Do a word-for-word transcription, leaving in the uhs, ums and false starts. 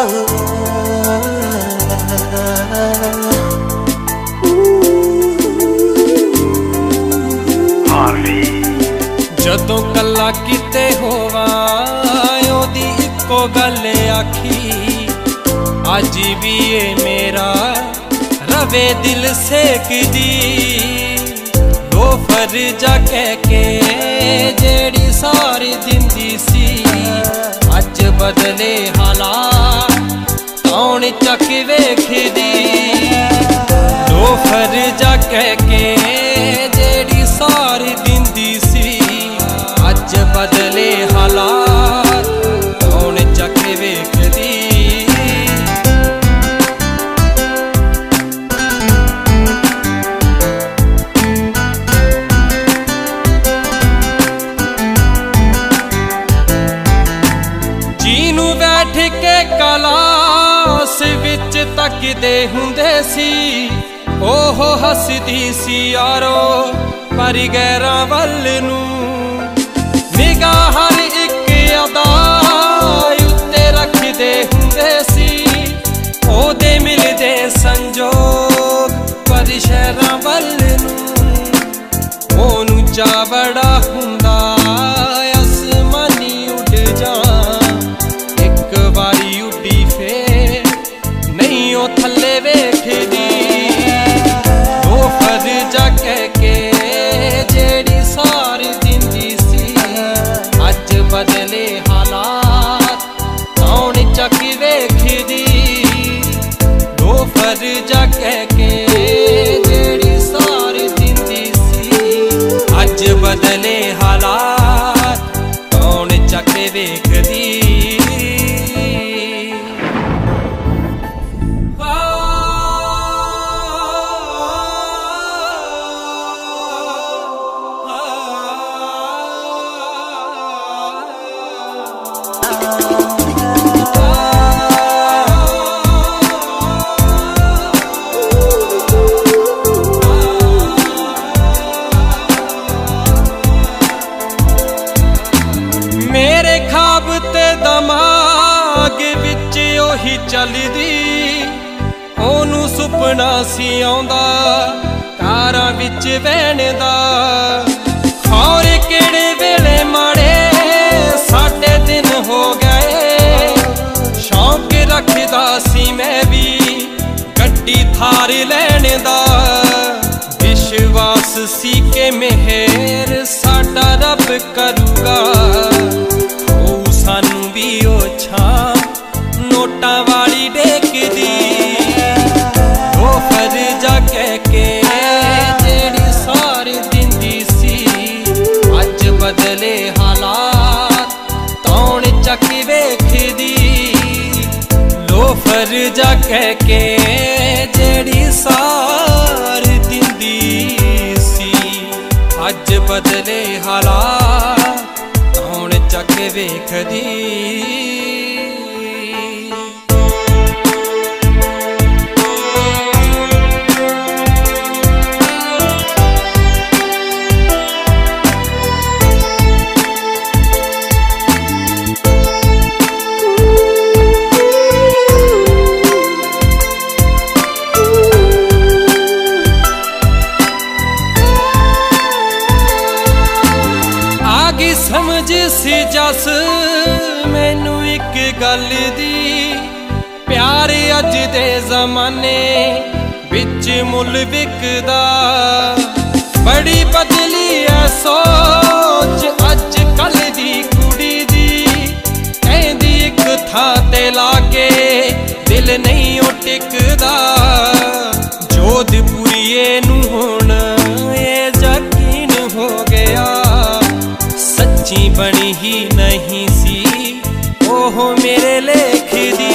जदों कल्ला किते होवां ओदी इक्को गल आखी, अज भी ये मेरा रवे दिल सेकदी। लोफर जा कह के जेड़ी सारी दिंदी सी, अज बदले हालात कौन चक वेखदी। लोफर जा कह के जेड़ी सारी दिंदी सी, अज बदले हालात कौन चक वेखदी। जीनू बैठ के कलास विच तकदे हुंदे सी, ओहो हसदी सी यारो पर गैरां वल नूं। निगाह हर एक अदा उत्ते रखदे हुंदे सी, ओदे मिलदे संजोग पर शहरां वल नूं। ओनू चा बड़ा हुंदा आसमानी उड़ जा, एक बारी उड्डी फेर नहीं ओ थल्ले वेखदी। लोफर जा कह के जेड़ी सारी दिंदी सी, अज बदले हालात कौन चक वेखदी। लोफर जा कह के जेड़ी सारी दिंदी सी, अज बदले हालात कौन चक वेखदी। मेरे ख्वाब ते दिमाग विच ओही चलदी, ओनू सुपना सी आउंदा कारां विच बहण दा। खौर केड़े वेले माड़े साडे दिन हो गए, शौक रखदा सी मैं भी गड्डी थार लैण दा। विश्वास सी के मेहर साडा रब करूगा, ओ सानू भी ओ छां नोटां वाली डेकदी। लोफर जा कह के जेड़ी सारी दिंदी सी, अज बदले हालात कौन चक वेखदी। लोफर जा कह के जेड़ी सारी दिंदी सी, अज बदले हालात कौन चक वेखदी। समझ सी जस मैनू एक गल दी, प्यार अज दे जमाने बिच मुल विकदा। बड़ी बदली है सोच अज कल दी कुड़ी दी, कहंदी एक थां ते लाके दिल नहीं ओ टिकदा। जोधपुरीए नू हुण ये यकीन हो गया, सच्ची बनी ही नहीं सी ओह मेरे लेख दी।